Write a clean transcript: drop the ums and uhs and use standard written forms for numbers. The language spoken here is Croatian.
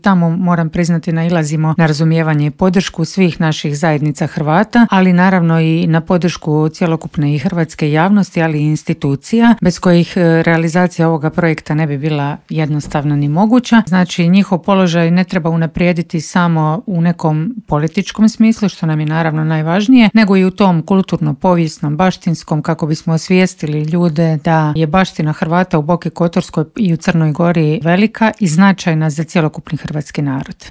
Tamo, moram priznati, nailazimo na razumijevanje i podršku svih naših zajednica Hrvata, ali naravno i na podršku cjelokupne i hrvatske javnosti, ali i institucija, bez kojih realizacija ovoga projekta ne bi bila jednostavna ni moguća. Znači, njihov položaj ne treba unaprijediti samo u nekom političkom smislu, što nam je naravno najvažnije, nego i u tom kulturno-povijesnom, baštinskom, kako bismo osvijestili ljude da je baština Hrvata u Boki Kotorskoj i u Crnoj Gori velika i značajna za cjelokupni hrvatski narod.